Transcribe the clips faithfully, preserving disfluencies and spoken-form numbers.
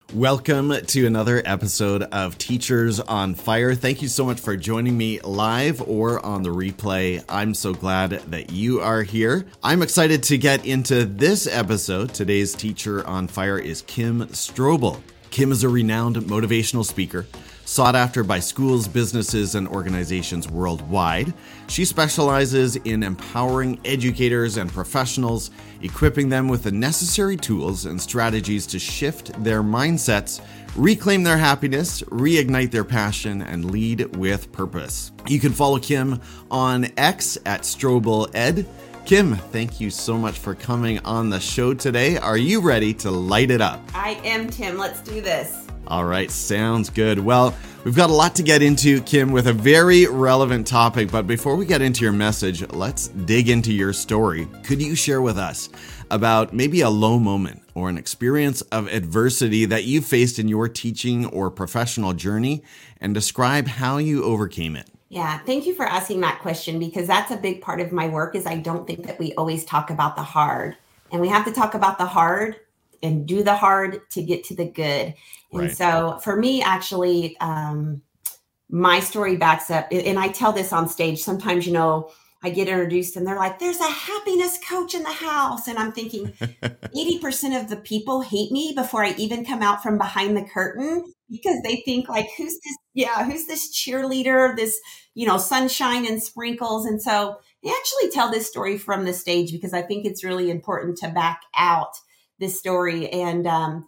Welcome to another episode of Teachers on Fire. Thank you so much for joining me live or on the replay. I'm so glad that you are here. I'm excited to get into this episode. Today's Teacher on Fire is Kim Strobel. Kim is a renowned motivational speaker, sought after by schools, businesses, and organizations worldwide. She specializes in empowering educators and professionals, equipping them with the necessary tools and strategies to shift their mindsets, reclaim their happiness, reignite their passion, and lead with purpose. You can follow Kim on X at StrobelEd. Kim, thank you so much for coming on the show today. Are you ready to light it up? I am, Tim. Let's do this. All right, sounds good. Well, we've got a lot to get into, Kim, with a very relevant topic. But before we get into your message, let's dig into your story. Could you share with us about maybe a low moment or an experience of adversity that you faced in your teaching or professional journey and describe how you overcame it? Yeah, thank you for asking that question, because that's a big part of my work. Is I don't think that we always talk about the hard, and we have to talk about the hard and do the hard to get to the good. And right. So for me, actually, um, my story backs up, and I tell this on stage. Sometimes, you know, I get introduced and they're like, there's a happiness coach in the house. And I'm thinking eighty percent of the people hate me before I even come out from behind the curtain, because they think like, who's this? Yeah. Who's this cheerleader, this, you know, sunshine and sprinkles. And so I actually tell this story from the stage because I think it's really important to back out this story. And, um,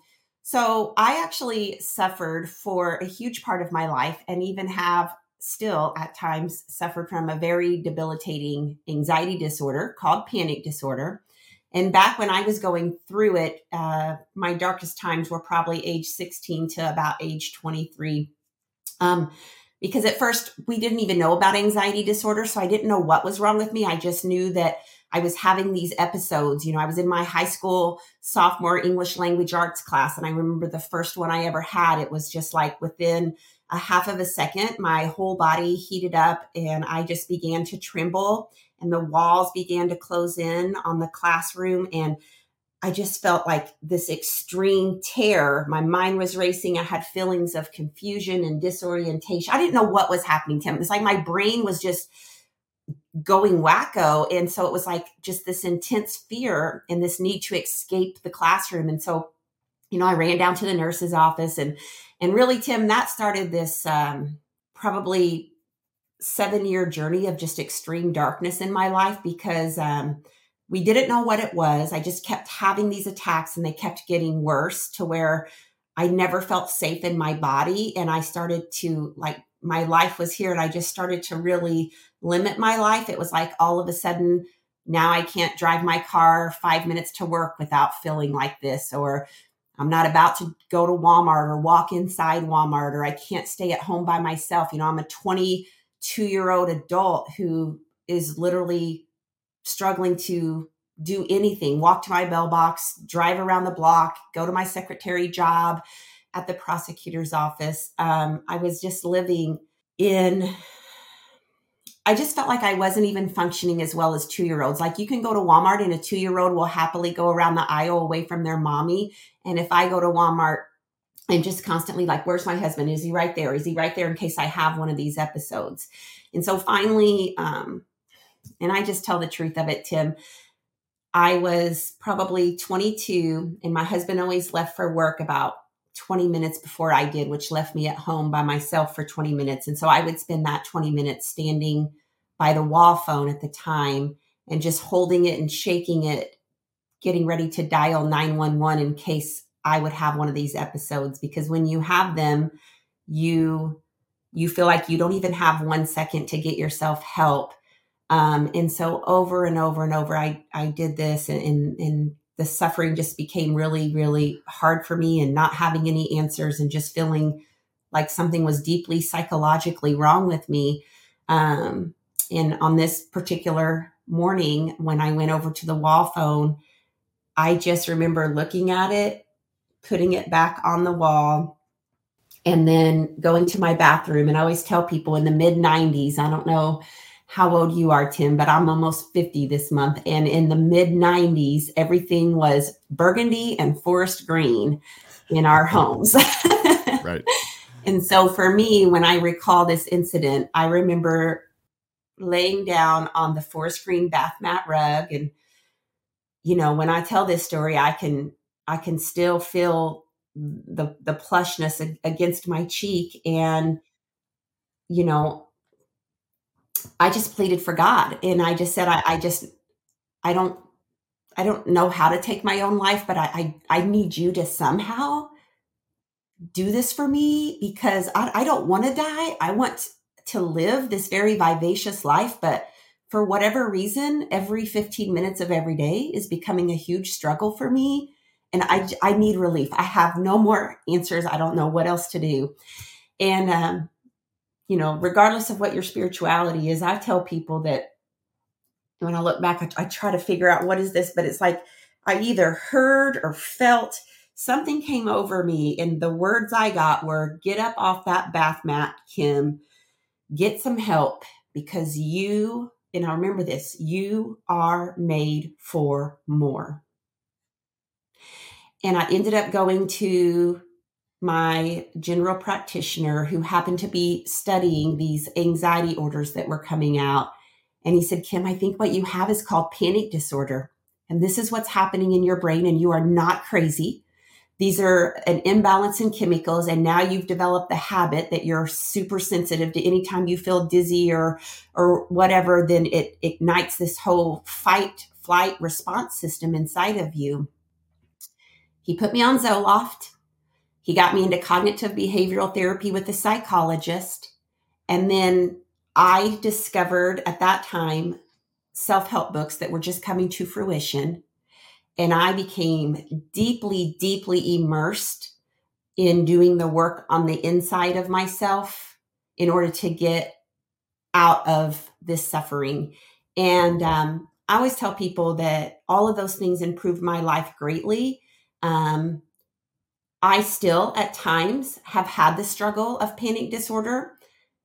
so I actually suffered for a huge part of my life, and even have still at times suffered from a very debilitating anxiety disorder called panic disorder. And back when I was going through it, uh, my darkest times were probably age sixteen to about age twenty-three. Um, because at first we didn't even know about anxiety disorder. So I didn't know what was wrong with me. I just knew that I was having these episodes. You know, I was in my high school sophomore English language arts class. And I remember the first one I ever had, it was just like within a half of a second, my whole body heated up and I just began to tremble, and the walls began to close in on the classroom. And I just felt like this extreme terror. My mind was racing. I had feelings of confusion and disorientation. I didn't know what was happening, Tim. It's like my brain was just going wacko. And so it was like just this intense fear and this need to escape the classroom. And so, you know, I ran down to the nurse's office, and, and really, Tim, that started this um, probably seven year journey of just extreme darkness in my life, because um, we didn't know what it was. I just kept having these attacks, and they kept getting worse to where I never felt safe in my body. And I started to like, my life was here, and I just started to really limit my life. It was like all of a sudden, now I can't drive my car five minutes to work without feeling like this, or I'm not about to go to Walmart or walk inside Walmart, or I can't stay at home by myself. You know, I'm a twenty-two year old adult who is literally struggling to do anything, walk to my mailbox, drive around the block, go to my secretary job at the prosecutor's office. Um, I was just living in, I just felt like I wasn't even functioning as well as two-year-olds. Like, you can go to Walmart and a two-year-old will happily go around the aisle away from their mommy. And if I go to Walmart, I'm just constantly like, where's my husband? Is he right there? Is he right there in case I have one of these episodes? And so finally, um, and I just tell the truth of it, Tim, I was probably twenty-two, and my husband always left for work about twenty minutes before I did, which left me at home by myself for twenty minutes. And so I would spend that twenty minutes standing by the wall phone at the time and just holding it and shaking it, getting ready to dial nine one one in case I would have one of these episodes. Because when you have them, you, you feel like you don't even have one second to get yourself help. Um, and so over and over and over, I, I did this, and, and, and the suffering just became really, really hard for me, and not having any answers, and just feeling like something was deeply psychologically wrong with me. Um, and on this particular morning, when I went over to the wall phone, I just remember looking at it, putting it back on the wall, and then going to my bathroom. And I always tell people, in the mid nineties, I don't know how old you are, Tim, but I'm almost fifty this month. And in the mid nineties, everything was burgundy and forest green. in our homes. Right. And so for me, when I recall this incident, I remember laying down on the forest green bath mat rug. And, you know, when I tell this story, I can, I can still feel the, the plushness against my cheek. And, you know, I just pleaded for God. And I just said, I, I just, I don't, I don't know how to take my own life, but I, I, I need you to somehow do this for me, because I, I don't want to die. I want to live this very vivacious life, but for whatever reason, every fifteen minutes of every day is becoming a huge struggle for me. And I, I need relief. I have no more answers. I don't know what else to do. And, um, you know, regardless of what your spirituality is, I tell people that when I look back, I, I try to figure out what is this, but it's like I either heard or felt something came over me, and the words I got were, get up off that bath mat, Kim, get some help, because you, and I remember this, you are made for more. And I ended up going to my general practitioner, who happened to be studying these anxiety orders that were coming out. And he said, Kim, I think what you have is called panic disorder. And this is what's happening in your brain, and you are not crazy. These are an imbalance in chemicals. And now you've developed the habit that you're super sensitive to anytime you feel dizzy or, or whatever, then it ignites this whole fight, flight response system inside of you. He put me on Zoloft. He got me into cognitive behavioral therapy with a psychologist. And then I discovered at that time self-help books that were just coming to fruition. And I became deeply, deeply immersed in doing the work on the inside of myself in order to get out of this suffering. And um, I always tell people that all of those things improved my life greatly. Um, I still, at times, have had the struggle of panic disorder,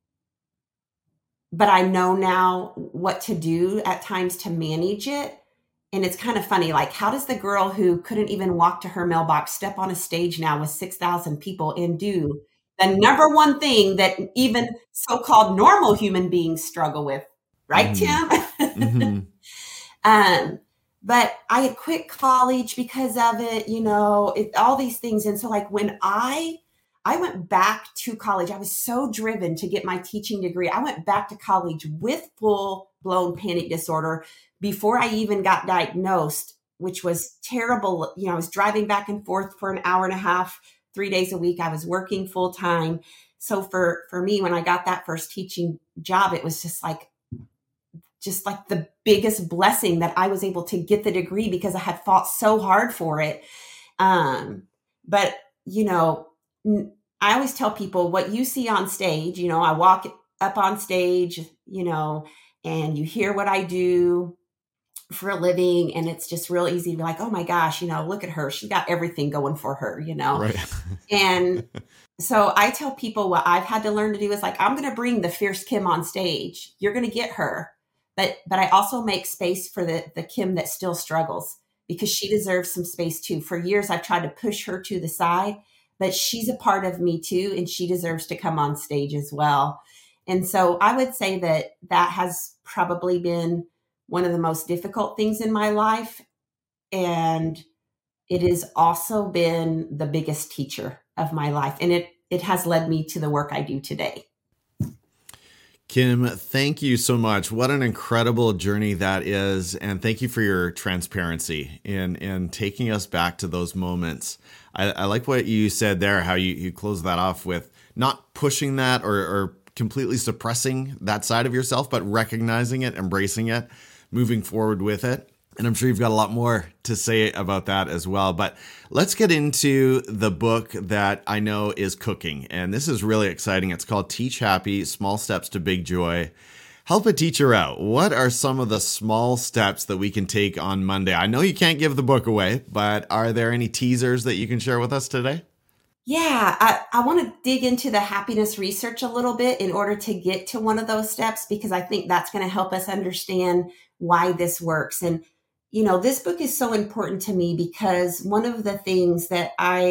but I know now what to do at times to manage it. And it's kind of funny, like, how does the girl who couldn't even walk to her mailbox step on a stage now with six thousand people and do the number one thing that even so-called normal human beings struggle with, right, mm-hmm. Tim? Mm-hmm. um, but I had quit college because of it, you know, it, all these things. And so, like, when I I went back to college, I was so driven to get my teaching degree. I went back to college with full-blown panic disorder before I even got diagnosed, which was terrible. You know, I was driving back and forth for an hour and a half, three days a week. I was working full time. So for, for me, when I got that first teaching job, it was just like, just like the biggest blessing that I was able to get the degree because I had fought so hard for it. Um, but, you know, I always tell people what you see on stage, you know, I walk up on stage, you know, and you hear what I do for a living. And it's just real easy to be like, oh my gosh, you know, look at her. She's got everything going for her, you know? Right. And so I tell people what I've had to learn to do is like, I'm going to bring the fierce Kim on stage. You're going to get her. But, but I also make space for the, the Kim that still struggles, because she deserves some space too. For years, I've tried to push her to the side, but she's a part of me too. And she deserves to come on stage as well. And so I would say that that has probably been one of the most difficult things in my life. And it has also been the biggest teacher of my life. And it, it has led me to the work I do today. Kim, thank you so much. What an incredible journey that is. And thank you for your transparency in, in taking us back to those moments. I, I like what you said there, how you, you close that off with not pushing that or, or completely suppressing that side of yourself, but recognizing it, embracing it, moving forward with it. And I'm sure you've got a lot more to say about that as well. But let's get into the book that I know is cooking. And this is really exciting. It's called Teach Happy, Small Steps to Big Joy. Help a teacher out. What are some of the small steps that we can take on Monday? I know you can't give the book away, but are there any teasers that you can share with us today? Yeah, I, I want to dig into the happiness research a little bit in order to get to one of those steps, because I think that's going to help us understand why this works. And, you know, this book is so important to me because one of the things that I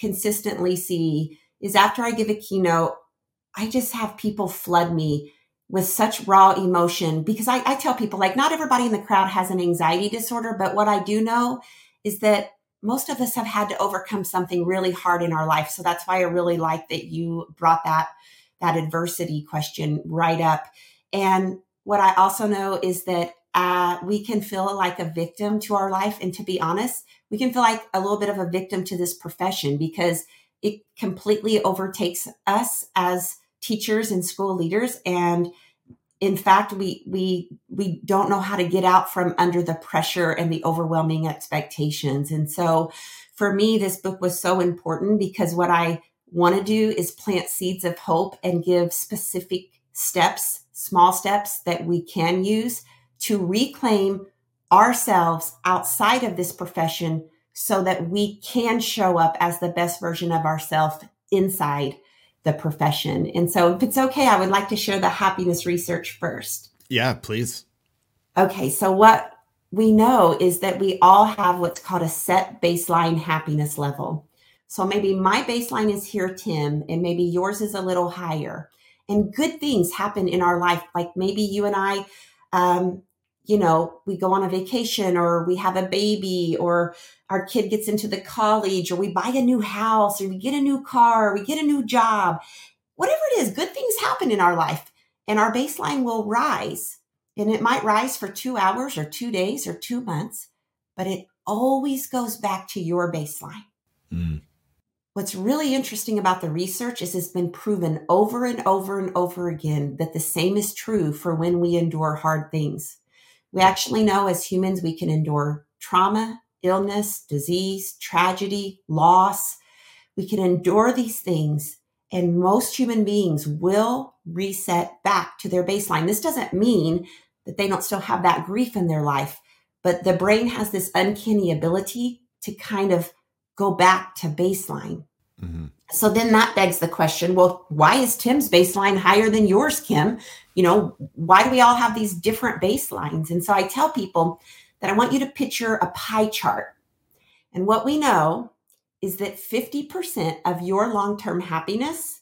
consistently see is after I give a keynote, I just have people flood me with such raw emotion because I, I tell people, like, not everybody in the crowd has an anxiety disorder, but what I do know is that most of us have had to overcome something really hard in our life. So that's why I really like that you brought that, that adversity question right up. And what I also know is that uh, we can feel like a victim to our life. And to be honest, we can feel like a little bit of a victim to this profession because it completely overtakes us as teachers and school leaders. And in fact, we we we don't know how to get out from under the pressure and the overwhelming expectations. And so for me, this book was so important because what I want to do is plant seeds of hope and give specific steps, small steps that we can use to reclaim ourselves outside of this profession so that we can show up as the best version of ourselves inside the profession. And so if it's okay, I would like to share the happiness research first. Yeah, please. Okay. So what we know is that we all have what's called a set baseline happiness level. So maybe my baseline is here, Tim, and maybe yours is a little higher. And good things happen in our life. Like maybe you and I, um, you know, we go on a vacation or we have a baby or our kid gets into the college or we buy a new house or we get a new car, or we get a new job, whatever it is, good things happen in our life and our baseline will rise. And it might rise for two hours or two days or two months, but it always goes back to your baseline. Mm. What's really interesting about the research is it's been proven over and over and over again that the same is true for when we endure hard things. We actually know as humans, we can endure trauma, illness, disease, tragedy, loss. We can endure these things, and most human beings will reset back to their baseline. This doesn't mean that they don't still have that grief in their life, but the brain has this uncanny ability to kind of go back to baseline. Mm-hmm. So then that begs the question, well, why is Tim's baseline higher than yours, Kim? You know, why do we all have these different baselines? And so I tell people that I want you to picture a pie chart. And what we know is that fifty percent of your long-term happiness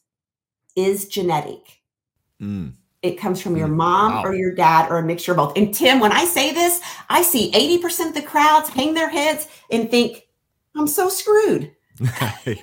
is genetic. Mm. It comes from your mom wow. or your dad or a mixture of both. And Tim, when I say this, I see eighty percent of the crowds hang their heads and think, I'm so screwed. Right.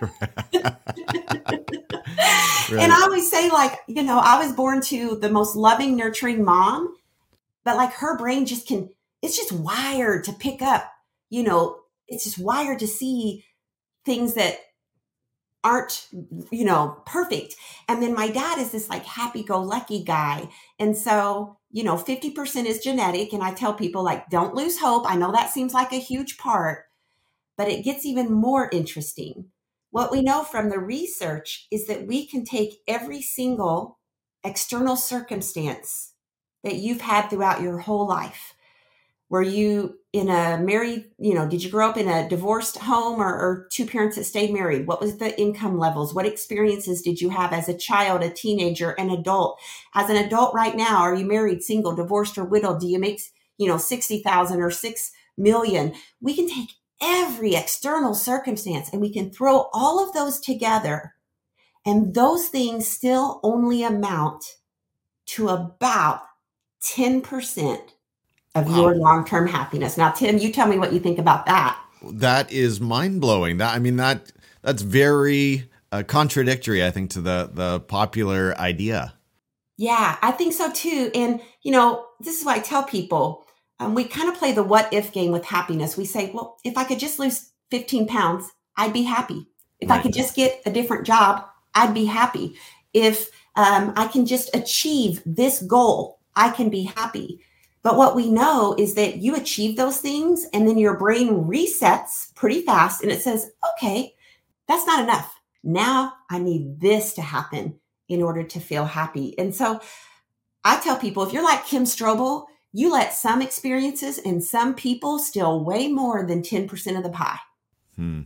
And I always say, like, you know, I was born to the most loving, nurturing mom, but like her brain just can, it's just wired to pick up, you know, it's just wired to see things that aren't, you know, perfect. And then my dad is this like happy-go-lucky guy. And so, you know, fifty percent is genetic. And I tell people, like, don't lose hope. I know that seems like a huge part, but it gets even more interesting. What we know from the research is that we can take every single external circumstance that you've had throughout your whole life. Were you in a married, you know, did you grow up in a divorced home or, or two parents that stayed married? What was the income levels? What experiences did you have as a child, a teenager, an adult? As an adult right now, are you married, single, divorced, or widowed? Do you make, you know, sixty thousand or six million? We can take every external circumstance and we can throw all of those together, and those things still only amount to about ten percent of wow. your long-term happiness. Now, Tim, you tell me what you think about that. That is mind-blowing. That I mean, that that's very uh, contradictory, I think, to the the popular idea. Yeah, I think so too. And, you know, this is why I tell people, Um, we kind of play the what if game with happiness. We say, well, if I could just lose fifteen pounds, I'd be happy. If right. I could just get a different job, I'd be happy. If um, I can just achieve this goal, I can be happy. But what we know is that you achieve those things and then your brain resets pretty fast and it says, okay, that's not enough. Now I need this to happen in order to feel happy. And so I tell people, if you're like Kim Strobel, you let some experiences and some people steal way more than ten percent of the pie. Hmm.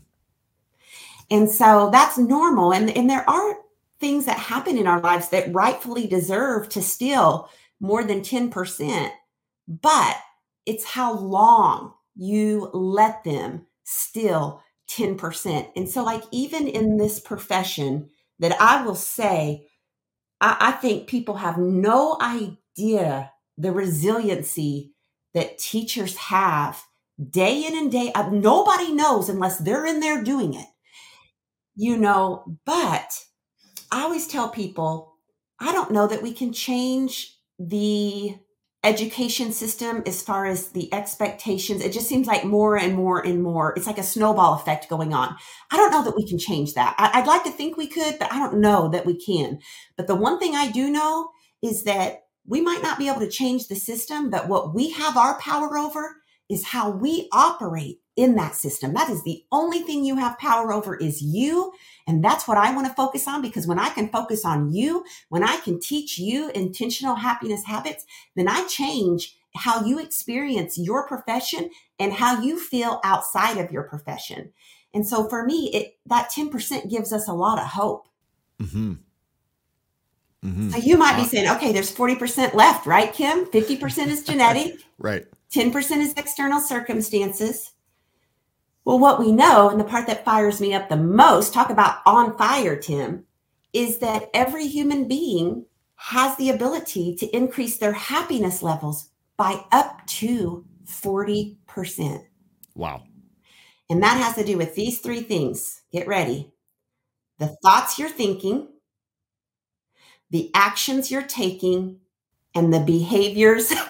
And so that's normal. And, and there are things that happen in our lives that rightfully deserve to steal more than ten percent. But it's how long you let them steal ten percent. And so like, even in this profession that I will say, I, I think people have no idea the resiliency that teachers have day in and day out. Nobody knows unless they're in there doing it, you know, but I always tell people, I don't know that we can change the education system as far as the expectations. It just seems like more and more and more, it's like a snowball effect going on. I don't know that we can change that. I, I'd like to think we could, but I don't know that we can. But the one thing I do know is that we might not be able to change the system, but what we have our power over is how we operate in that system. That is the only thing you have power over, is you. And that's what I want to focus on, because when I can focus on you, when I can teach you intentional happiness habits, then I change how you experience your profession and how you feel outside of your profession. And so for me, it, that ten percent gives us a lot of hope. Mm-hmm. Mm-hmm. So you might be saying, okay, there's forty percent left, right, Kim? fifty percent is genetic. Right. ten percent is external circumstances. Well, what we know, and the part that fires me up the most, talk about on fire, Tim, is that every human being has the ability to increase their happiness levels by up to forty percent. Wow. And that has to do with these three things. Get ready. The thoughts you're thinking, the actions you're taking, and the behaviors. There's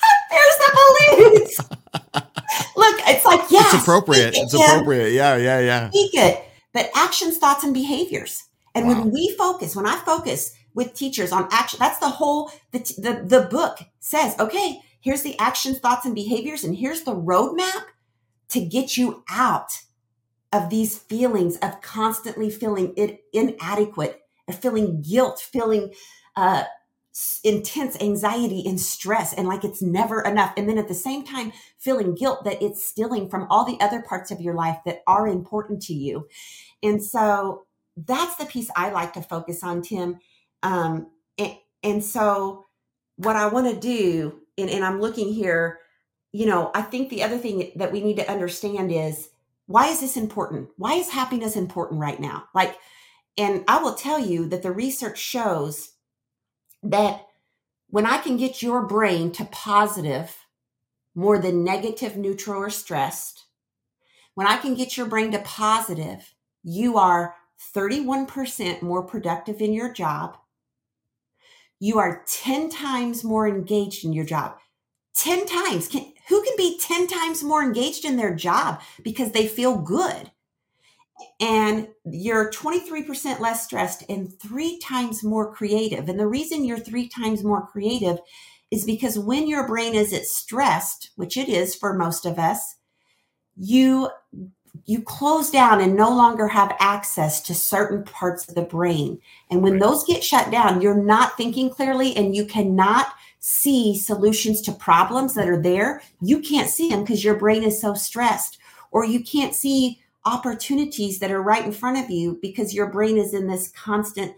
the balloons. Look, it's like, yeah. It's appropriate. It, it's yeah. appropriate. Yeah, yeah, yeah. Speak it. But actions, thoughts, and behaviors. And wow. when we focus, when I focus with teachers on action, that's the whole, the, the, the book says, okay, here's the actions, thoughts, and behaviors, and here's the roadmap to get you out of these feelings of constantly feeling it inadequate, of feeling guilt, feeling uh, intense anxiety and stress, and like it's never enough. And then at the same time, feeling guilt that it's stealing from all the other parts of your life that are important to you. And so that's the piece I like to focus on, Tim. Um, and, and so what I want to do, and, and I'm looking here, you know, I think the other thing that we need to understand is, why is this important? Why is happiness important right now? Like, and I will tell you that the research shows that when I can get your brain to positive more than negative, neutral, or stressed, when I can get your brain to positive, you are thirty-one percent more productive in your job. You are ten times more engaged in your job. ten times. Can, who can be ten times more engaged in their job because they feel good? And you're twenty-three percent less stressed and three times more creative. And the reason you're three times more creative is because when your brain is at stressed, which it is for most of us, you you close down and no longer have access to certain parts of the brain. And when those get shut down, you're not thinking clearly, and you cannot see solutions to problems that are there. You can't see them because your brain is so stressed, or you can't see opportunities that are right in front of you because your brain is in this constant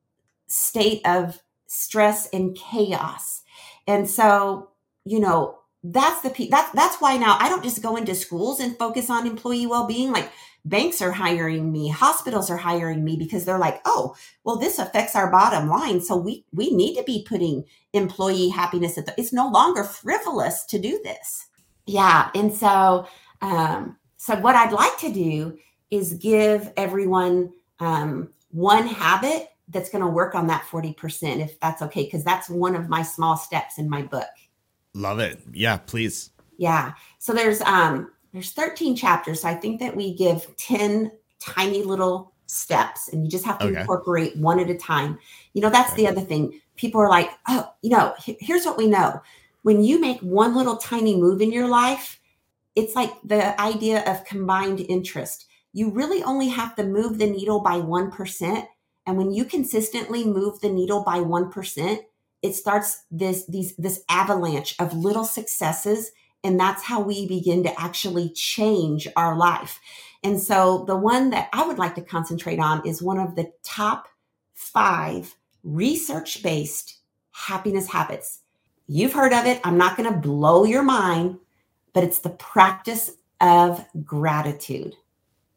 state of stress and chaos. And so, you know, that's the that's that's why now I don't just go into schools and focus on employee well-being. Like, banks are hiring me, hospitals are hiring me because they're like, oh, well, this affects our bottom line, so we we need to be putting employee happiness at the. It's no longer frivolous to do this. Yeah, and so um, so what I'd like to do is give everyone um, one habit that's going to work on that forty percent, if that's okay, because that's one of my small steps in my book. Love it. Yeah, please. Yeah. So there's um there's thirteen chapters. So I think that we give ten tiny little steps, and you just have to okay. incorporate one at a time. You know, that's okay. the other thing. People are like, oh, you know, here's what we know. When you make one little tiny move in your life, it's like the idea of combined interest. You really only have to move the needle by one percent. And when you consistently move the needle by one percent, it starts this, these, this avalanche of little successes. And that's how we begin to actually change our life. And so the one that I would like to concentrate on is one of the top five research-based happiness habits. You've heard of it. I'm not going to blow your mind, but it's the practice of gratitude.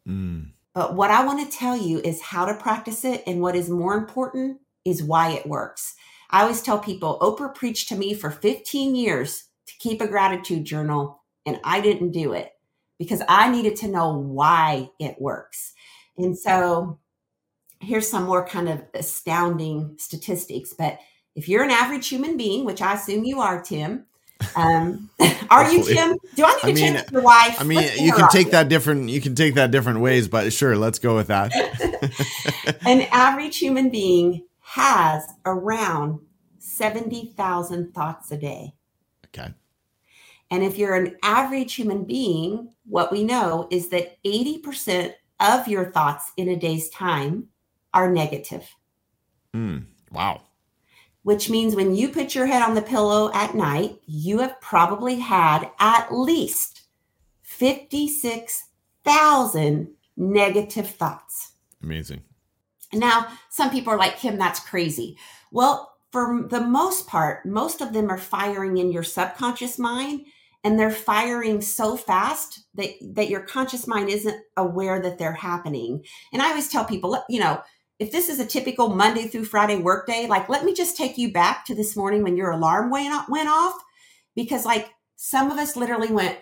Mm. But what I want to tell you is how to practice it. And what is more important is why it works. I always tell people, Oprah preached to me for fifteen years to keep a gratitude journal, and I didn't do it because I needed to know why it works. And so here's some more kind of astounding statistics. But if you're an average human being, which I assume you are, Tim, um, are you, Tim? Do I need to I mean, change your wife? I mean, you can take you. that different, you can take that different ways, but sure, let's go with that. An average human being has around seventy thousand thoughts a day. Okay. And if you're an average human being, what we know is that eighty percent of your thoughts in a day's time are negative. Mm, wow. Which means when you put your head on the pillow at night, you have probably had at least fifty-six thousand negative thoughts. Amazing. Now, some people are like, Kim, that's crazy. Well, for the most part, most of them are firing in your subconscious mind, and they're firing so fast that, that your conscious mind isn't aware that they're happening. And I always tell people, you know, if this is a typical Monday through Friday workday, like, let me just take you back to this morning when your alarm went off, because like some of us literally went,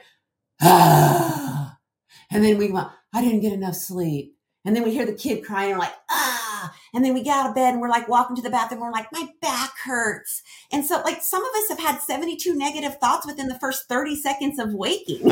ah, and then we went, I didn't get enough sleep. And then we hear the kid crying and we're like, ah, and then we get out of bed and we're like walking to the bathroom. And we're like, my back hurts. And so like some of us have had seventy-two negative thoughts within the first thirty seconds of waking.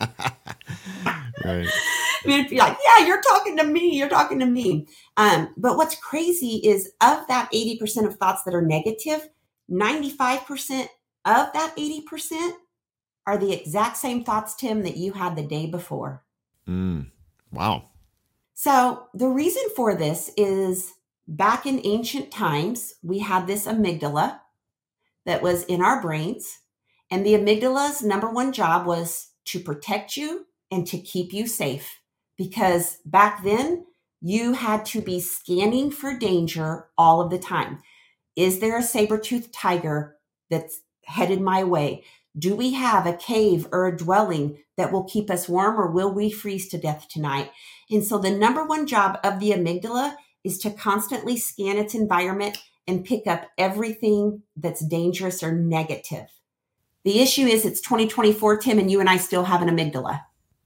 Right. I mean, it'd be like, yeah, you're talking to me. You're talking to me. Um, but what's crazy is of that eighty percent of thoughts that are negative, ninety-five percent of that eighty percent are the exact same thoughts, Tim, that you had the day before. Mm. Wow. So the reason for this is back in ancient times, we had this amygdala that was in our brains. And the amygdala's number one job was to protect you and to keep you safe. Because back then, you had to be scanning for danger all of the time. Is there a saber-toothed tiger that's headed my way? Do we have a cave or a dwelling that will keep us warm, or will we freeze to death tonight? And so the number one job of the amygdala is to constantly scan its environment and pick up everything that's dangerous or negative. The issue is it's twenty twenty-four, Tim, and you and I still have an amygdala.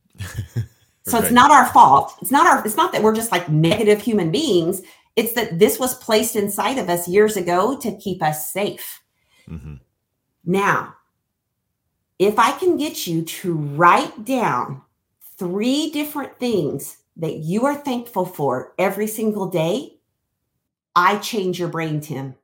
So it's not our fault. It's not our, it's not that we're just like negative human beings. It's that this was placed inside of us years ago to keep us safe. Mm-hmm. Now, if I can get you to write down three different things that you are thankful for every single day, I change your brain, Tim.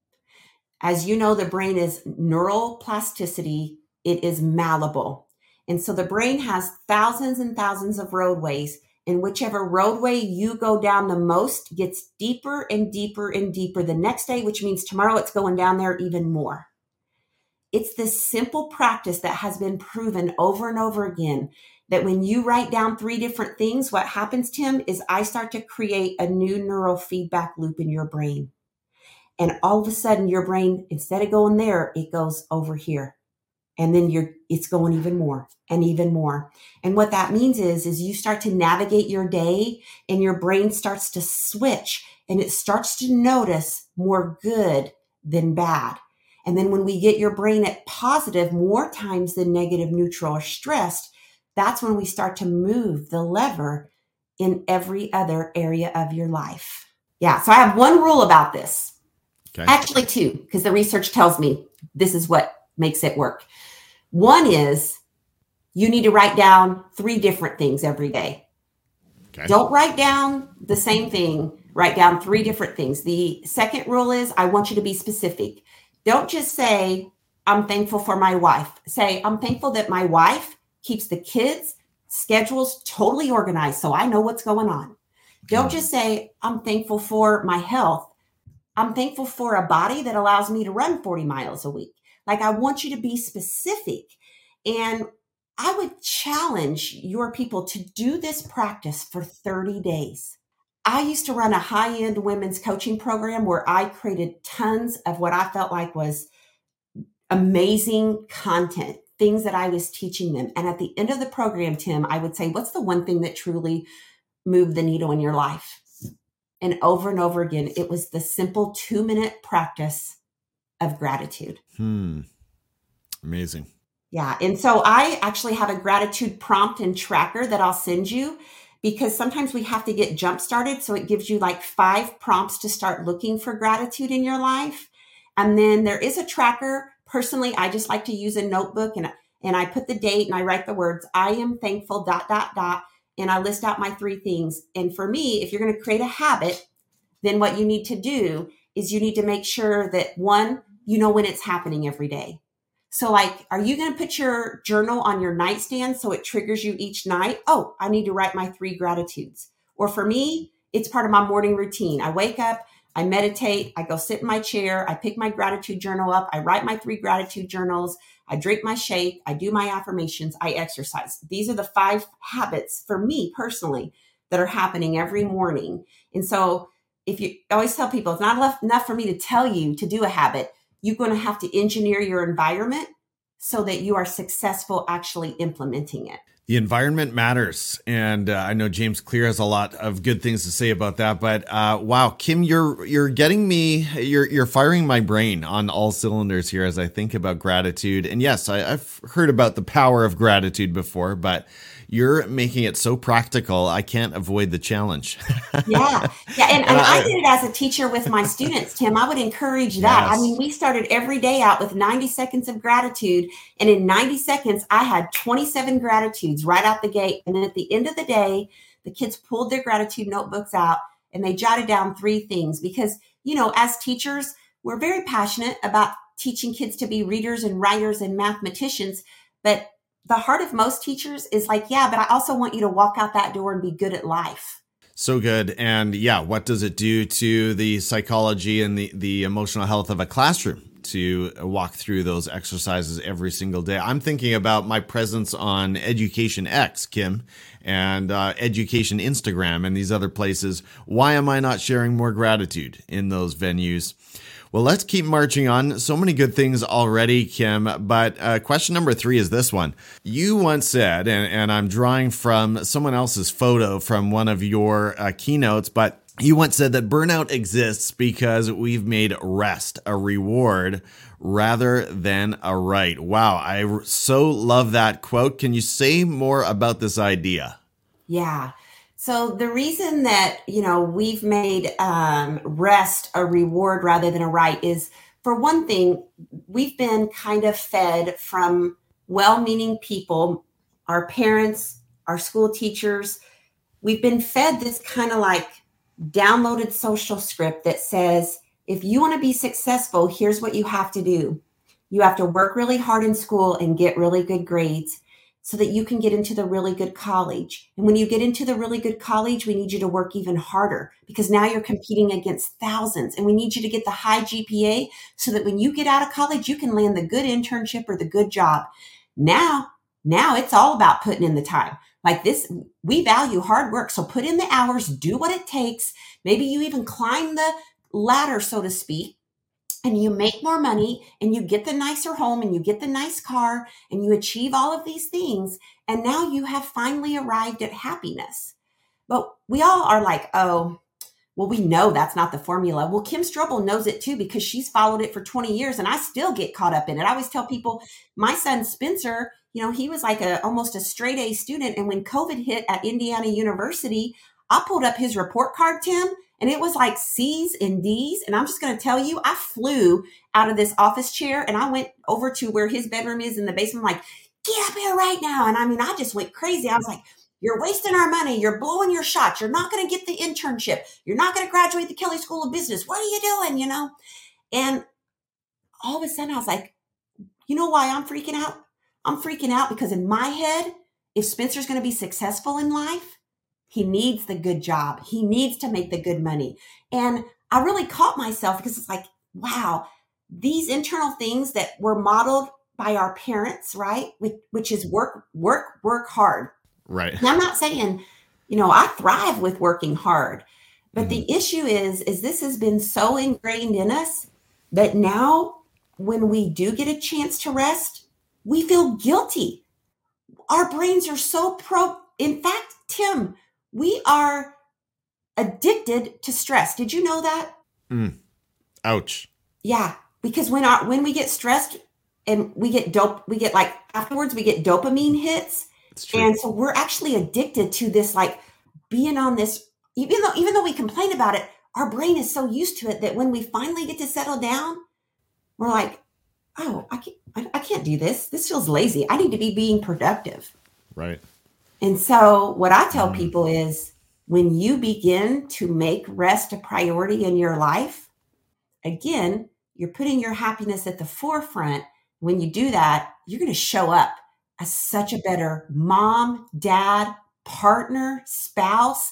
As you know, the brain is neural plasticity. It is malleable. And so the brain has thousands and thousands of roadways, and whichever roadway you go down the most gets deeper and deeper and deeper the next day, which means tomorrow it's going down there even more. It's this simple practice that has been proven over and over again that when you write down three different things, what happens, Tim, is I start to create a new neural feedback loop in your brain. And all of a sudden your brain, instead of going there, it goes over here. And then you're, it's going even more and even more. And what that means is, is you start to navigate your day and your brain starts to switch and it starts to notice more good than bad. And then when we get your brain at positive more times than negative, neutral, or stressed, that's when we start to move the lever in every other area of your life. Yeah. So I have one rule about this. Okay. Actually two, because the research tells me this is what makes it work. One is you need to write down three different things every day. Okay. Don't write down the same thing. Write down three different things. The second rule is I want you to be specific. Don't just say, I'm thankful for my wife. Say, I'm thankful that my wife keeps the kids' schedules totally organized so I know what's going on. Don't just say, I'm thankful for my health. I'm thankful for a body that allows me to run forty miles a week. Like, I want you to be specific. And I would challenge your people to do this practice for thirty days. I used to run a high-end women's coaching program where I created tons of what I felt like was amazing content, things that I was teaching them. And at the end of the program, Tim, I would say, what's the one thing that truly move the needle in your life. And over and over again, it was the simple two minute practice of gratitude. Hmm. Amazing. Yeah. And so I actually have a gratitude prompt and tracker that I'll send you, because sometimes we have to get jump started. So it gives you like five prompts to start looking for gratitude in your life. And then there is a tracker. Personally, I just like to use a notebook, and, and I put the date and I write the words, I am thankful, dot, dot, dot. And I list out my three things. And for me, if you're going to create a habit, then what you need to do is you need to make sure that, one, you know when it's happening every day. So like, are you going to put your journal on your nightstand so it triggers you each night? Oh, I need to write my three gratitudes. Or for me, it's part of my morning routine. I wake up, I meditate, I go sit in my chair, I pick my gratitude journal up, I write my three gratitude journals, I drink my shake, I do my affirmations, I exercise. These are the five habits for me personally that are happening every morning. And so if you I always tell people, it's not enough, enough for me to tell you to do a habit. You're going to have to engineer your environment so that you are successful actually implementing it. The environment matters. And uh, I know James Clear has a lot of good things to say about that. But uh, wow, Kim, you're you're getting me, you're you're firing my brain on all cylinders here as I think about gratitude. And yes, I, I've heard about the power of gratitude before, but you're making it so practical, I can't avoid the challenge. Yeah. Yeah. And, and, and I, I did it as a teacher with my students, Tim. I would encourage that. Yes. I mean, we started every day out with ninety seconds of gratitude. And in ninety seconds, I had twenty-seven gratitudes right out the gate. And then at the end of the day, the kids pulled their gratitude notebooks out and they jotted down three things. Because, you know, as teachers, we're very passionate about teaching kids to be readers and writers and mathematicians. But the heart of most teachers is like, yeah, but I also want you to walk out that door and be good at life. So good. And yeah, what does it do to the psychology and the, the emotional health of a classroom to walk through those exercises every single day? I'm thinking about my presence on Education X, Kim, and uh, Education Instagram and these other places. Why am I not sharing more gratitude in those venues? Well, let's keep marching on. So many good things already, Kim. But uh, question number three is this one. You once said, and, and I'm drawing from someone else's photo from one of your uh, keynotes, but you once said that burnout exists because we've made rest a reward rather than a right. Wow, I so love that quote. Can you say more about this idea? Yeah. So the reason that, you know, we've made um, rest a reward rather than a right is, for one thing, we've been kind of fed from well-meaning people, our parents, our school teachers. We've been fed this kind of like downloaded social script that says, if you want to be successful, here's what you have to do. You have to work really hard in school and get really good grades, so that you can get into the really good college. And when you get into the really good college, we need you to work even harder, because now you're competing against thousands. And we need you to get the high G P A so that when you get out of college, you can land the good internship or the good job. Now, now it's all about putting in the time. Like this, we value hard work. So put in the hours, do what it takes. Maybe you even climb the ladder, so to speak, and you make more money and you get the nicer home and you get the nice car and you achieve all of these things. And now you have finally arrived at happiness. But we all are like, oh, well, we know that's not the formula. Well, Kim Strobel knows it too, because she's followed it for twenty years and I still get caught up in it. I always tell people, my son Spencer, you know, he was like a almost a straight A student. And when COVID hit at Indiana University, I pulled up his report card, Tim, and it was like C's and D's. And I'm just going to tell you, I flew out of this office chair and I went over to where his bedroom is in the basement. I'm like, get up here right now. And I mean, I just went crazy. I was like, you're wasting our money. You're blowing your shot. You're not going to get the internship. You're not going to graduate the Kelley School of Business. What are you doing? You know? And all of a sudden I was like, you know why I'm freaking out? I'm freaking out because in my head, if Spencer's going to be successful in life, he needs the good job. He needs to make the good money. And I really caught myself because it's like, wow, these internal things that were modeled by our parents, right? Which, which is work, work, work hard. Right. And I'm not saying, you know, I thrive with working hard, but mm-hmm. the issue is, is this has been so ingrained in us that now when we do get a chance to rest, we feel guilty. Our brains are so pro. In fact, Tim, we are addicted to stress. Did you know that? Mm. Ouch. Yeah, because when our when we get stressed and we get dope, we get like afterwards we get dopamine hits, and so we're actually addicted to this, like being on this. Even though even though we complain about it, our brain is so used to it that when we finally get to settle down, we're like, oh, I can't, I, I can't do this. This feels lazy. I need to be being productive. Right. And so what I tell Mm. people is when you begin to make rest a priority in your life, again, you're putting your happiness at the forefront. When you do that, you're going to show up as such a better mom, dad, partner, spouse,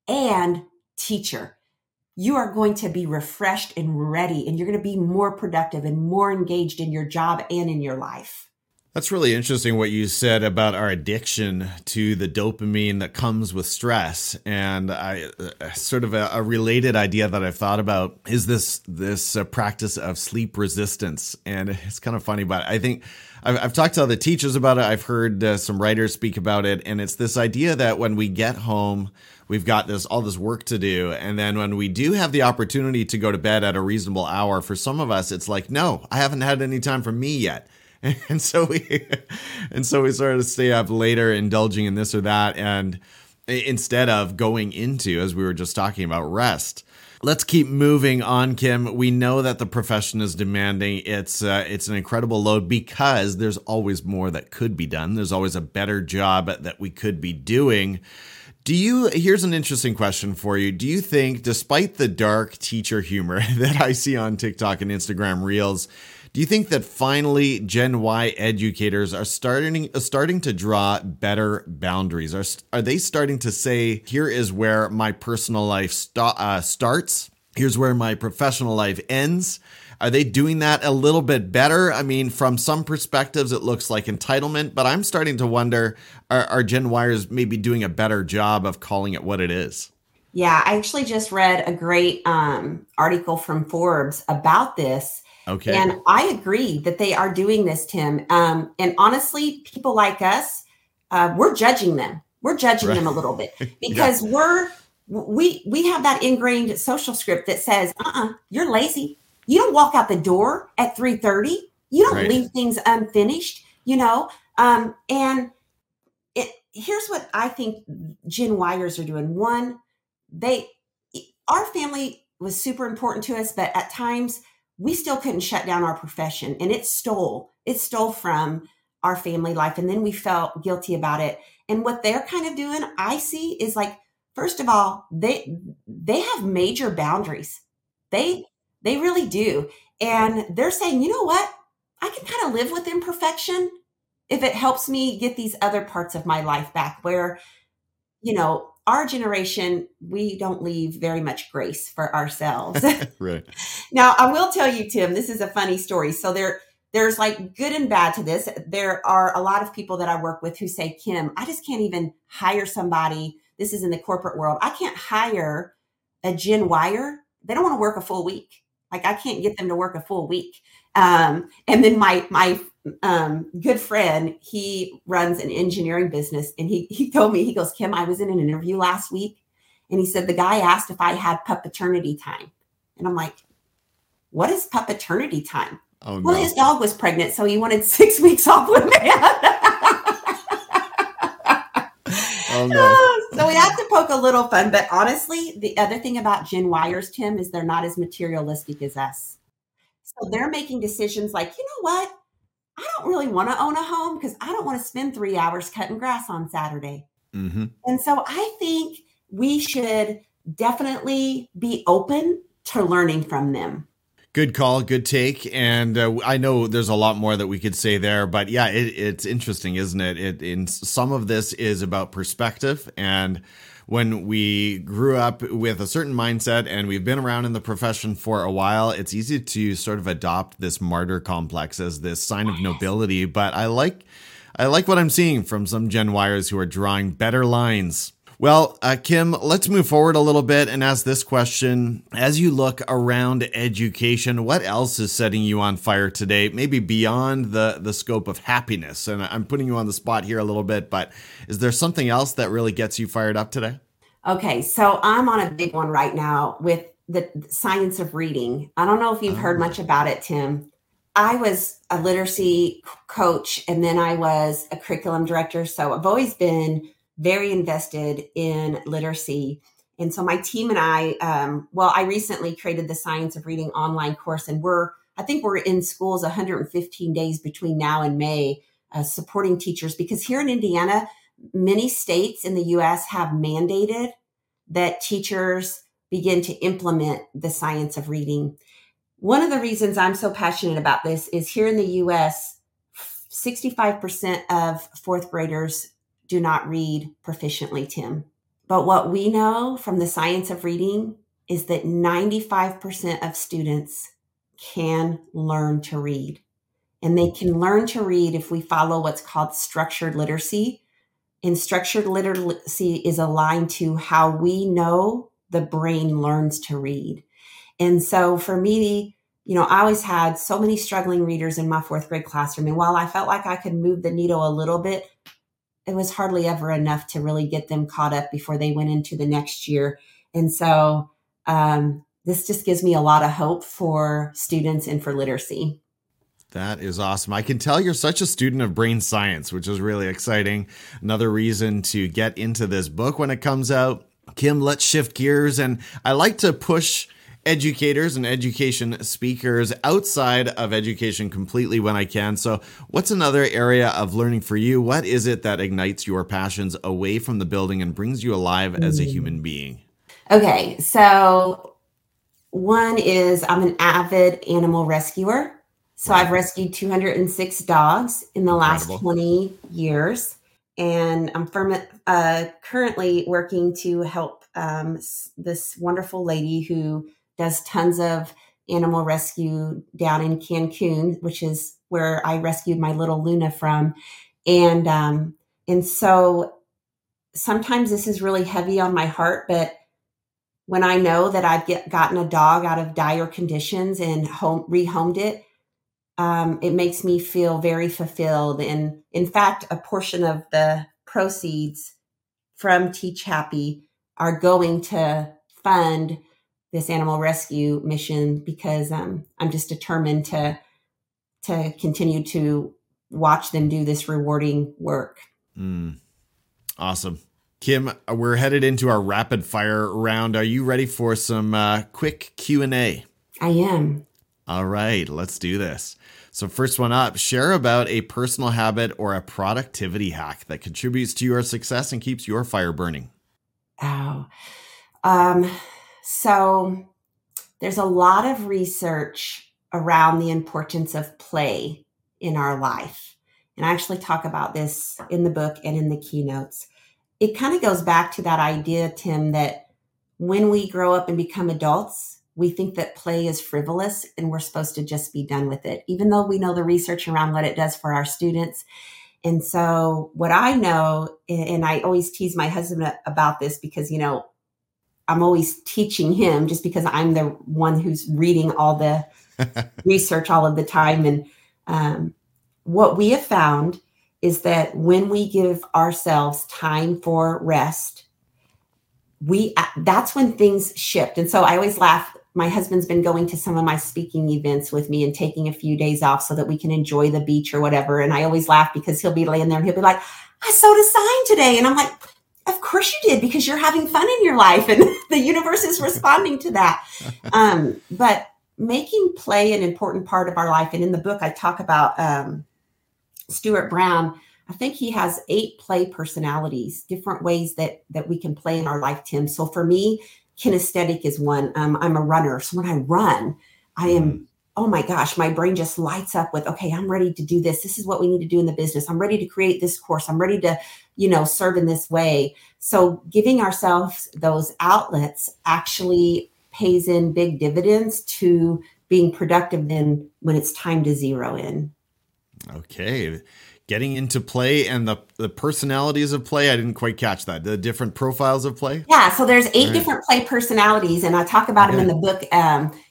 and teacher. You are going to be refreshed and ready, and you're going to be more productive and more engaged in your job and in your life. That's really interesting what you said about our addiction to the dopamine that comes with stress. And I uh, sort of a, a related idea that I've thought about is this this uh, practice of sleep resistance. And it's kind of funny, but I think I've, I've talked to other teachers about it. I've heard uh, some writers speak about it. And it's this idea that when we get home, we've got this all this work to do. And then when we do have the opportunity to go to bed at a reasonable hour, for some of us, it's like, no, I haven't had any time for me yet. And so we, and so we sort of stay up later, indulging in this or that, and instead of going into, as we were just talking about, rest. Let's keep moving on, Kim. We know that the profession is demanding. It's uh, it's an incredible load because there's always more that could be done. There's always a better job that we could be doing. Do you? Here's an interesting question for you. Do you think, despite the dark teacher humor that I see on TikTok and Instagram Reels, do you think that finally Gen Y educators are starting starting to draw better boundaries? Are are they starting to say, here is where my personal life st- uh, starts, here's where my professional life ends? Are they doing that a little bit better? I mean, from some perspectives, it looks like entitlement, but I'm starting to wonder, are, are Gen Yers maybe doing a better job of calling it what it is? Yeah, I actually just read a great um, article from Forbes about this. Okay. And I agree that they are doing this, Tim. Um, and honestly, people like us, uh, we're judging them. We're judging right. them a little bit because yeah. we're we we have that ingrained social script that says, uh-uh, you're lazy. You don't walk out the door at three thirty. You don't right. leave things unfinished, you know. Um, and it, here's what I think Gen Yers are doing. One, they our family was super important to us, but at times we still couldn't shut down our profession, and it stole, it stole from our family life. And then we felt guilty about it. And what they're kind of doing, I see, is like, first of all, they, they have major boundaries. They, they really do. And they're saying, you know what? I can kind of live with imperfection if it helps me get these other parts of my life back where, you know, our generation, we don't leave very much grace for ourselves. Right. Now, I will tell you, Tim, this is a funny story. So there, there's like good and bad to this. There are a lot of people that I work with who say, Kim, I just can't even hire somebody. This is in the corporate world. I can't hire a Gen Yer. They don't want to work a full week. Like I can't get them to work a full week. Um, and then my, my, um, good friend, he runs an engineering business. And he, he told me, he goes, Kim, I was in an interview last week. And he said, the guy asked if I had puppaternity time. And I'm like, what is puppaternity time? Oh, no. Well, his dog was pregnant, so he wanted six weeks off with me. Oh, no. So we have to poke a little fun. But honestly, the other thing about Gen Yers, Tim, is they're not as materialistic as us. So they're making decisions like, you know what? I don't really want to own a home because I don't want to spend three hours cutting grass on Saturday. Mm-hmm. And so I think we should definitely be open to learning from them. Good call, good take. And uh, I know there's a lot more that we could say there, but yeah, it, it's interesting, isn't it? It in some of this is about perspective. And when we grew up with a certain mindset and we've been around in the profession for a while, it's easy to sort of adopt this martyr complex as this sign of nobility. But I like, I like what I'm seeing from some Gen Yers who are drawing better lines. Well, uh, Kim, let's move forward a little bit and ask this question. As you look around education, what else is setting you on fire today? Maybe beyond the, the scope of happiness. And I'm putting you on the spot here a little bit, but is there something else that really gets you fired up today? Okay, so I'm on a big one right now with the science of reading. I don't know if you've Oh. heard much about it, Tim. I was a literacy coach and then I was a curriculum director. So I've always been very invested in literacy. And so my team and I, um, well, I recently created the Science of Reading online course, and we're, I think we're in schools one hundred fifteen days between now and May, uh, supporting teachers, because here in Indiana, many states in the U S have mandated that teachers begin to implement the science of reading. One of the reasons I'm so passionate about this is here in the U S, sixty-five percent of fourth graders do not read proficiently, Tim. But what we know from the science of reading is that ninety-five percent of students can learn to read. And they can learn to read if we follow what's called structured literacy. And structured literacy is aligned to how we know the brain learns to read. And so for me, you know, I always had so many struggling readers in my fourth grade classroom. And while I felt like I could move the needle a little bit, it was hardly ever enough to really get them caught up before they went into the next year. And so um, this just gives me a lot of hope for students and for literacy. That is awesome. I can tell you're such a student of brain science, which is really exciting. Another reason to get into this book when it comes out. Kim, let's shift gears. And I like to push educators and education speakers outside of education completely when I can. So what's another area of learning for you? What is it that ignites your passions away from the building and brings you alive as a human being? Okay, so one is I'm an avid animal rescuer. So I've rescued two hundred six dogs in the last Incredible. twenty years. And I'm firm, uh, currently working to help um, this wonderful lady who does tons of animal rescue down in Cancun, which is where I rescued my little Luna from. And um, and so sometimes this is really heavy on my heart, but when I know that I've get, gotten a dog out of dire conditions and home, rehomed it, um, it makes me feel very fulfilled. And in fact, a portion of the proceeds from Teach Happy are going to fund this animal rescue mission because um, I'm just determined to to continue to watch them do this rewarding work. Mm. Awesome. Kim, we're headed into our rapid fire round. Are you ready for some uh, quick Q and A? I am. All right, let's do this. So first one up, share about a personal habit or a productivity hack that contributes to your success and keeps your fire burning. Oh, um, so there's a lot of research around the importance of play in our life. And I actually talk about this in the book and in the keynotes. It kind of goes back to that idea, Tim, that when we grow up and become adults, we think that play is frivolous and we're supposed to just be done with it, even though we know the research around what it does for our students. And so what I know, and I always tease my husband about this because, you know, I'm always teaching him just because I'm the one who's reading all the research all of the time. And um, what we have found is that when we give ourselves time for rest, we that's when things shift. And so I always laugh. My husband's been going to some of my speaking events with me and taking a few days off so that we can enjoy the beach or whatever. And I always laugh because he'll be laying there and he'll be like, I sewed a sign today. And I'm like, of course you did, because you're having fun in your life and the universe is responding to that. Um, but making play an important part of our life. And in the book, I talk about um, Stuart Brown. I think he has eight play personalities, different ways that that we can play in our life, Tim. So for me, kinesthetic is one. Um, I'm a runner. So when I run, I am, oh my gosh, my brain just lights up with, okay, I'm ready to do this. This is what we need to do in the business. I'm ready to create this course. I'm ready to, you know, serve in this way. So giving ourselves those outlets actually pays in big dividends to being productive then when it's time to zero in. Okay. Getting into play and the, the personalities of play. I didn't quite catch that. The different profiles of play. Yeah. So there's eight right. different play personalities, and I talk about okay. them in the book. Um,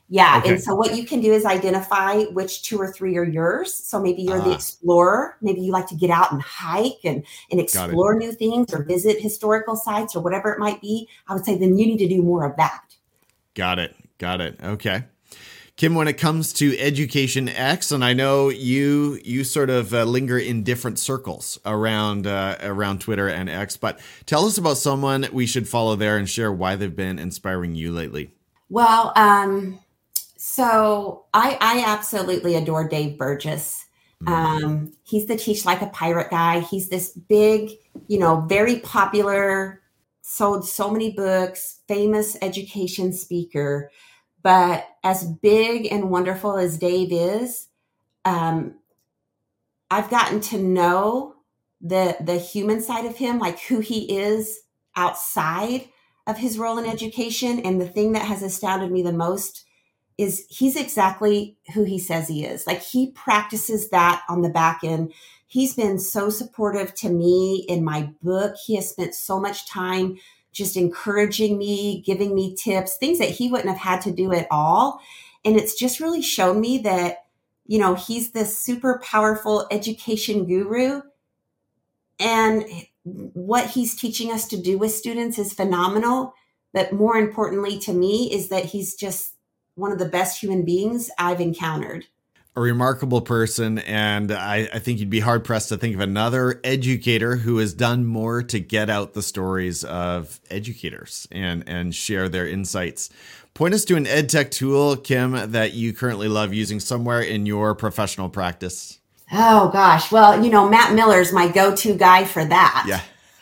Yeah. Okay. And so what you can do is identify which two or three are yours. So maybe you're the Ah, explorer. Maybe you like to get out and hike and, and got it. explore new things or visit historical sites or whatever it might be. I would say then you need to do more of that. Got it. Got it. Okay. Kim, when it comes to Education X, and I know you you sort of uh, linger in different circles around uh, around Twitter and X, but tell us about someone we should follow there and share why they've been inspiring you lately. Well, um, so I, I absolutely adore Dave Burgess. Mm. Um, he's the Teach Like a Pirate guy. He's this big, you know, very popular, sold so many books, famous education speaker. But as big and wonderful as Dave is, um, I've gotten to know the the human side of him, like who he is outside of his role in education. And the thing that has astounded me the most is he's exactly who he says he is. Like he practices that on the back end. He's been so supportive to me in my book. He has spent so much time just encouraging me, giving me tips, things that he wouldn't have had to do at all. And it's just really shown me that, you know, he's this super powerful education guru. And what he's teaching us to do with students is phenomenal. But more importantly to me is that he's just one of the best human beings I've encountered. A remarkable person, and I, I think you'd be hard-pressed to think of another educator who has done more to get out the stories of educators and, and share their insights. Point us to an EdTech tool, Kim, that you currently love using somewhere in your professional practice. Oh, gosh. Well, you know, Matt Miller's my go-to guy for that. Yeah.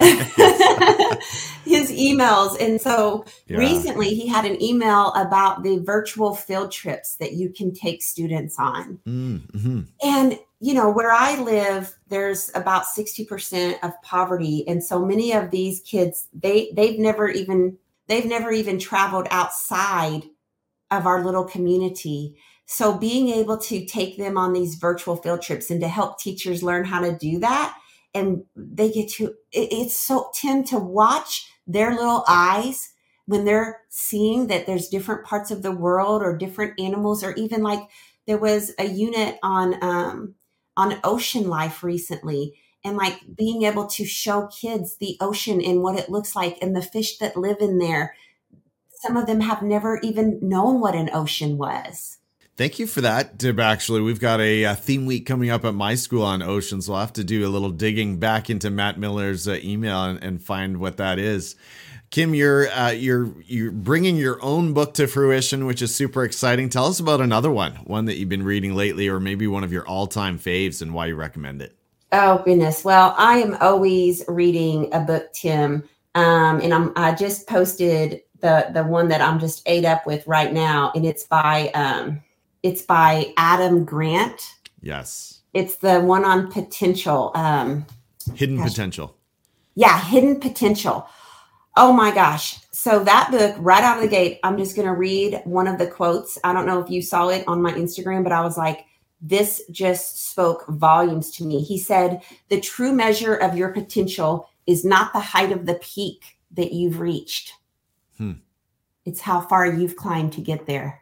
His emails. And so Yeah. recently he had an email about the virtual field trips that you can take students on. Mm-hmm. And, you know, where I live, there's about sixty percent of poverty. And so many of these kids, they, they've never even, they've never even traveled outside of our little community. So being able to take them on these virtual field trips and to help teachers learn how to do that, and they get to, it, it's so, Tim, to watch their little eyes when they're seeing that there's different parts of the world or different animals, or even like there was a unit on, um, on ocean life recently, and like being able to show kids the ocean and what it looks like and the fish that live in there. Some of them have never even known what an ocean was. Thank you for that, Dib. Actually, we've got a, a theme week coming up at my school on oceans. We'll have to do a little digging back into Matt Miller's uh, email and, and find what that is. Kim, you're uh, you're you're bringing your own book to fruition, which is super exciting. Tell us about another one, one that you've been reading lately, or maybe one of your all-time faves, and why you recommend it. Oh goodness! Well, I am always reading a book, Tim, um, and I'm I just posted the the one that I'm just ate up with right now, and it's by. Um, It's by Adam Grant. Yes. It's the one on potential. Um, Hidden gosh. Potential. Yeah, Hidden Potential. Oh my gosh. So that book, right out of the gate, I'm just going to read one of the quotes. I don't know if you saw it on my Instagram, but I was like, this just spoke volumes to me. He said, the true measure of your potential is not the height of the peak that you've reached. Hmm. It's how far you've climbed to get there.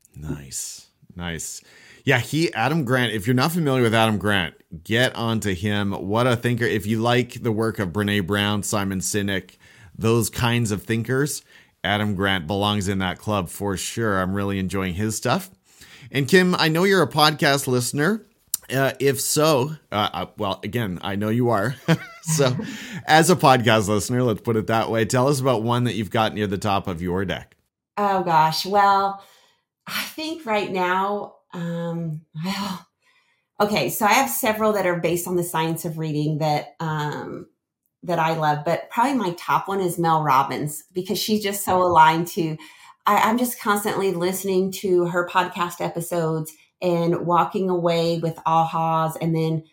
Nice. Nice. Yeah, he, Adam Grant, if you're not familiar with Adam Grant, get onto him. What a thinker. If you like the work of Brene Brown, Simon Sinek, those kinds of thinkers, Adam Grant belongs in that club for sure. I'm really enjoying his stuff. And Kim, I know you're a podcast listener. Uh, if so, uh, uh, well, again, I know you are. So as a podcast listener, let's put it that way. Tell us about one that you've got near the top of your deck. Oh gosh. Well, I think right now, um, well, okay, so I have several that are based on the science of reading that um, that I love, but probably my top one is Mel Robbins, because she's just so aligned to, I, I'm just constantly listening to her podcast episodes and walking away with ahas, and then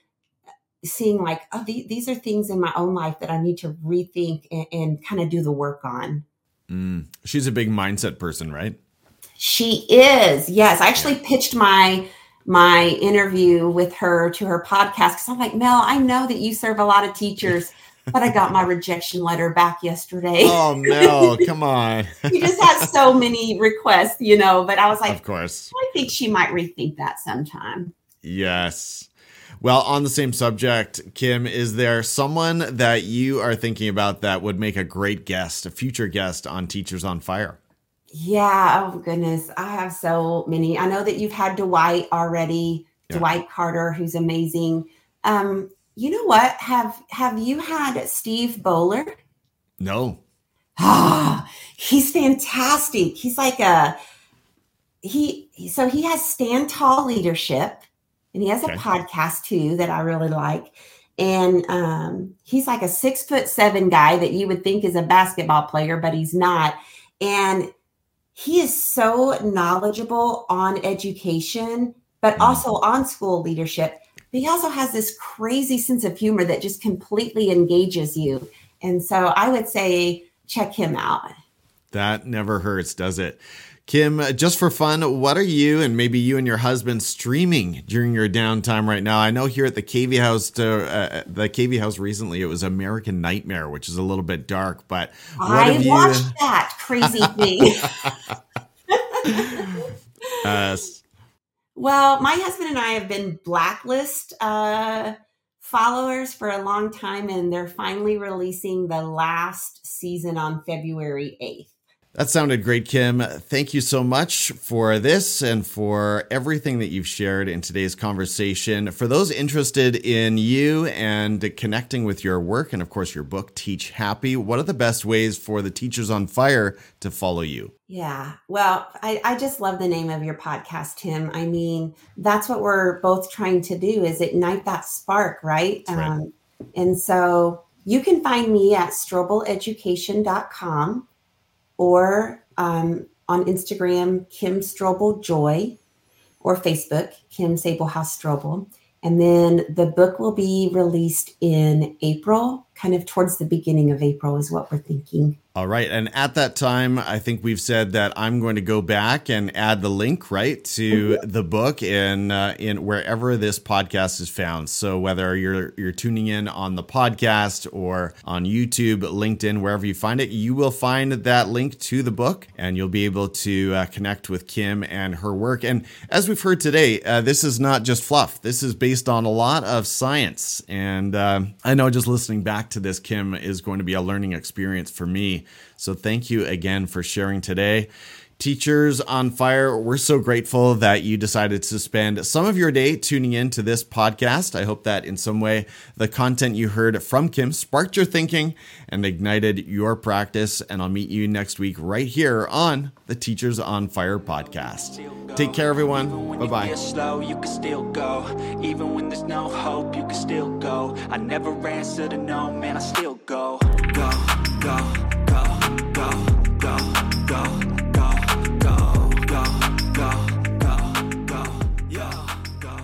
seeing like, oh, th- these are things in my own life that I need to rethink and, and kind of do the work on. Mm. She's a big mindset person, right? She is. Yes. I actually pitched my my interview with her to her podcast because I'm like, Mel, I know that you serve a lot of teachers, but I got my rejection letter back yesterday. Oh, no, come on. She just has so many requests, you know, but I was like, of course, I think she might rethink that sometime. Yes. Well, on the same subject, Kim, is there someone that you are thinking about that would make a great guest, a future guest on Teachers on Fire? Yeah. Oh, goodness. I have so many. I know that you've had Dwight already, yeah. Dwight Carter, who's amazing. Um, you know what? Have have you had Steve Bowler? No. Ah, he's fantastic. He's like a, he, so he has Stand Tall Leadership. And he has okay. a podcast too that I really like. And um, he's like a six foot seven guy that you would think is a basketball player, but he's not. And he is so knowledgeable on education, but mm. also on school leadership. But he also has this crazy sense of humor that just completely engages you. And so I would say, check him out. That never hurts, does it? Kim, just for fun, what are you and maybe you and your husband streaming during your downtime right now? I know here at the K V House, uh, the K V House recently, it was American Nightmare, which is a little bit dark, but what I have you... watched that crazy thing. uh, well, my husband and I have been Blacklist uh, followers for a long time, and they're finally releasing the last season on February eighth. That sounded great, Kim. Thank you so much for this and for everything that you've shared in today's conversation. For those interested in you and connecting with your work and, of course, your book, Teach Happy, what are the best ways for the Teachers on Fire to follow you? Yeah, well, I, I just love the name of your podcast, Tim. I mean, that's what we're both trying to do is ignite that spark, right? That's right. Um, and so you can find me at strobel education dot com. Or um, on Instagram, Kim Strobel Joy, or Facebook, Kim Sablehouse Strobel. And then the book will be released in April, kind of towards the beginning of April is what we're thinking. All right. And at that time, I think we've said that I'm going to go back and add the link, right, to mm-hmm. the book in uh, in wherever this podcast is found. So whether you're you're tuning in on the podcast or on YouTube, LinkedIn, wherever you find it, you will find that link to the book and you'll be able to uh, connect with Kim and her work. And as we've heard today, uh, this is not just fluff. This is based on a lot of science. And uh, I know just listening back to this, Kim, is going to be a learning experience for me. So thank you again for sharing today. Teachers on Fire, we're so grateful that you decided to spend some of your day tuning in to this podcast. I hope that in some way the content you heard from Kim sparked your thinking and ignited your practice. And I'll meet you next week right here on the Teachers on Fire podcast. Take care, everyone. Bye-bye. You can still go. Even when there's no hope, you can still go. I never answer to no, man, I still go, go, go.